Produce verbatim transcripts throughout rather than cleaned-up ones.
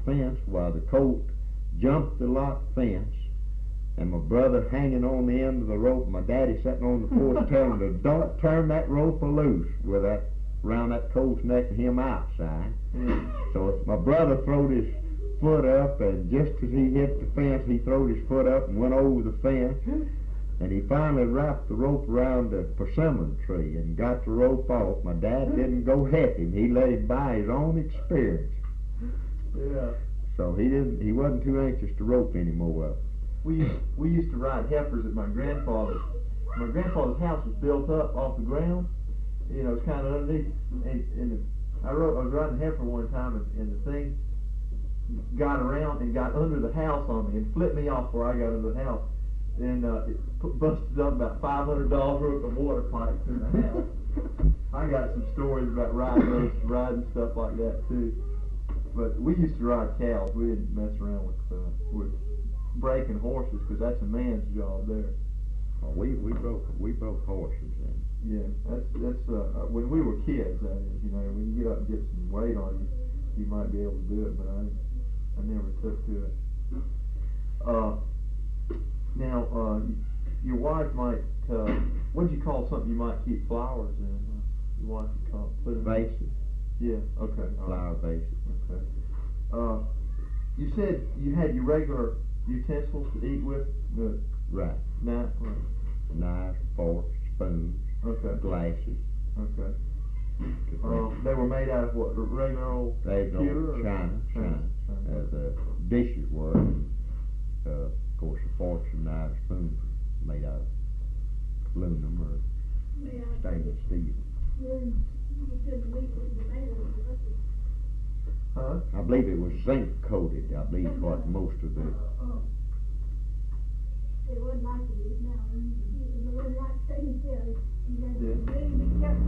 fence while the colt jumped the lot fence, and my brother hanging on the end of the rope, my daddy sitting on the porch telling him, don't turn that rope loose with that, around that colt's neck and him outside. Mm. So my brother throwed his foot up, and just as he hit the fence, he throwed his foot up and went over the fence, and he finally wrapped the rope around the persimmon tree and got the rope off. My dad didn't go help him. He let him by his own experience. Yeah. So he didn't. He wasn't too anxious to rope anymore up. We used, we used to ride heifers at my grandfather's. My grandfather's house was built up off the ground. You know, it's kind of underneath. And, and the, I, rode, I was riding a heifer one time, and, and the thing got around and got under the house on me and flipped me off where I got under the house. And uh, it put, busted up about five hundred dollars worth of water pipes in the house. I got some stories about riding those, riding stuff like that too. But we used to ride cows. We didn't mess around with uh, with breaking horses, because that's a man's job there. Oh, we we broke we broke horses then. Yeah, that's that's uh, when we were kids. That is, you know, when you get up and get some weight on you, you might be able to do it. But I I never took to it. Uh, now uh, your wife might. Uh, what do you call something you might keep flowers in? Uh, your wife would call it, put it in Vases. Yeah. Okay. All right. Flower vases. Okay. Uh, you said you had your regular utensils to eat with, the Right. knife, right? Knives, forks, spoons, Okay. glasses. Okay. Um, they were made out of what? Regular old They go pewter or china, china. China. Uh, the dishes were, and, uh, of course, the forks and knives, spoons were made out of aluminum or stainless steel. Huh? I believe it was zinc coated. I believe what most of the. It wasn't like it is now. It wasn't like stainless steel. You had to Yeah. really be careful.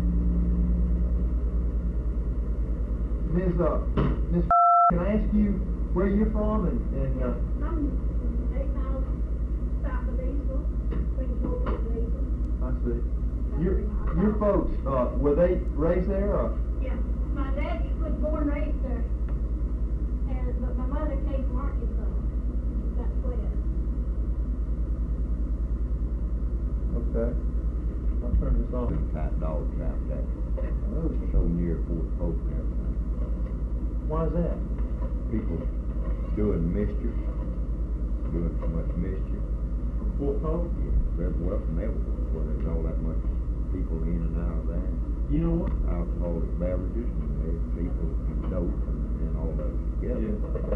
Miz Uh, Miz Can I ask you where you're from and and uh, I'm eight miles south of Eastville, twenty-four to Eastville. I see. Your your folks uh, were they raised there? Or? Yeah, my dad was born and raised there, and but my mother came from Arkansas. That's where. Okay. I'll turn this on. Big fat dogs out there. Oh, So near Fort Polk and everything. why is that? People doing mischief, doing so much mischief. Fort Polk? Yeah, very well from everywhere, where there's all that much people in and out of there. You know what? Alcoholic beverages, and there's people and dope and, and all those together.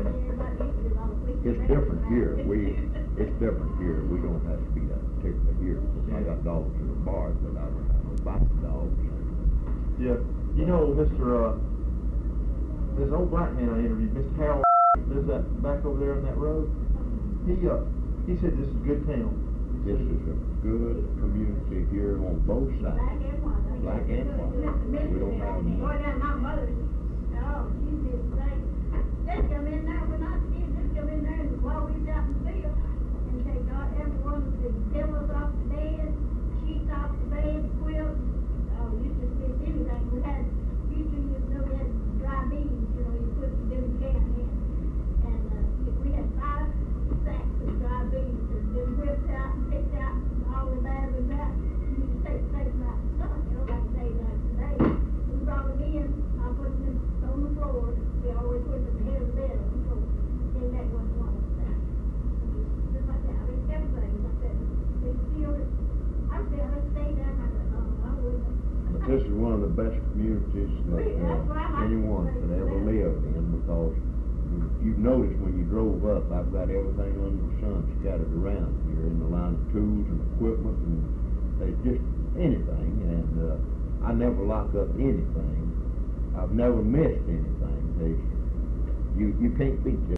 It's different here. We, it's different here. We don't have to be that particular here. I got dogs in the bars, but I don't have no biting dogs. Yeah. You know, Mister Uh, this old black man I interviewed, Mister Harold, lives that back over there on that road. He uh, he said this is a good town. He This said, is a good community here on both sides. Black and white. Black and white. We don't have Boy, down my mother's, oh, she did the same. They come in there when I was kids, they come in there and while we was out in the field, and take out every one of the pillows off the bed, sheets off the bed, quilts, oh, you just miss anything. We had, used to, you know, we had dry beans, you know, you put them in a can in. And, uh, we had five sacks of dry beans that had been whipped out and picked out, and all the bad was out. You just take the paper out and stuff, you know, like they like today. We brought them in, I put them on the floor, we always put them ahead of the bed on the floor. Then that was one of them. Just like that, I mean, everything like that. They still, I still have stayed down, I said, oh, I wouldn't. But this is one of the best communities that uh, anyone could ever live in, because you've noticed when you drove up, I've got everything under the sun scattered around here in the line of tools and equipment, and there's just anything, and uh, I never lock up anything. I've never missed anything. There's, you, you can't beat this.